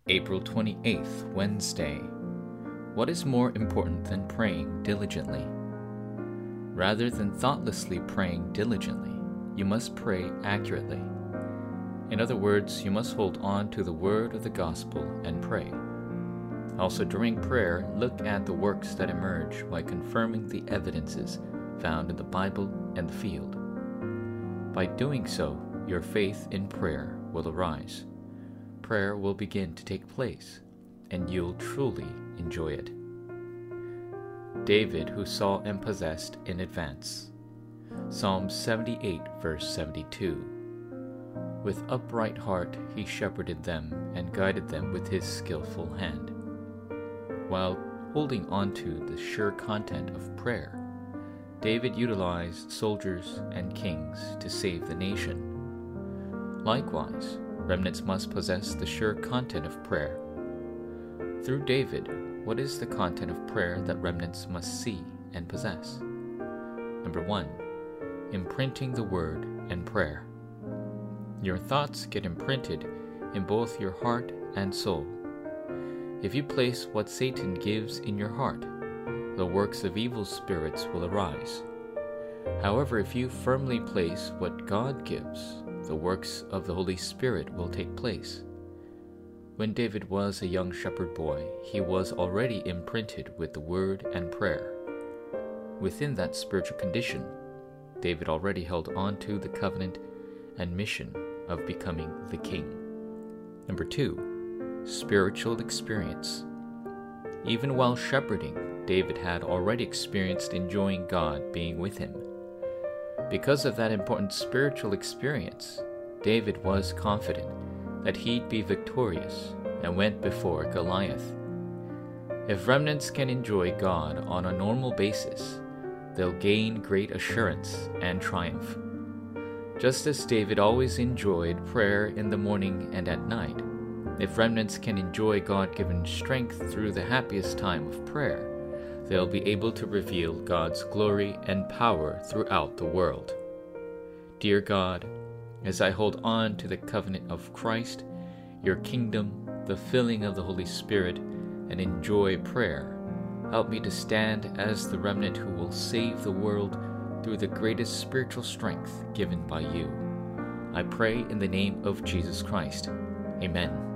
April 28th, Wednesday. What is more important than praying diligently? Rather than thoughtlessly praying diligently, you must pray accurately. In other words, you must hold on to the word of the gospel and pray. Also, during prayer, look at the works that emerge by confirming the evidences found in the Bible and the field. By doing so, your faith in prayer will arise. Prayer will begin to take place, and you'll truly enjoy it. David, who saw and possessed in advance. Psalm 78, verse 72. With upright heart he shepherded them and guided them with his skillful hand. While holding on to the sure content of prayer, David utilized soldiers and kings to save the nation. Likewise, remnants must possess the sure content of prayer. Through David, what is the content of prayer that remnants must see and possess? Number 1, imprinting the word and prayer. Your thoughts get imprinted in both your heart and soul. If you place what Satan gives in your heart, the works of evil spirits will arise. However, if you firmly place what God gives, the works of the Holy Spirit will take place. When David was a young shepherd boy, he was already imprinted with the word and prayer. Within that spiritual condition, David already held on to the covenant and mission of becoming the king. Number 2, spiritual experience. Even while shepherding, David had already experienced enjoying God being with him. Because of that important spiritual experience, David was confident that he'd be victorious and went before Goliath. If remnants can enjoy God on a normal basis, they'll gain great assurance and triumph. Just as David always enjoyed prayer in the morning and at night, if remnants can enjoy God-given strength through the happiest time of prayer, they'll be able to reveal God's glory and power throughout the world. Dear God, as I hold on to the covenant of Christ, your kingdom, the filling of the Holy Spirit, and enjoy prayer, help me to stand as the remnant who will save the world through the greatest spiritual strength given by you. I pray in the name of Jesus Christ. Amen.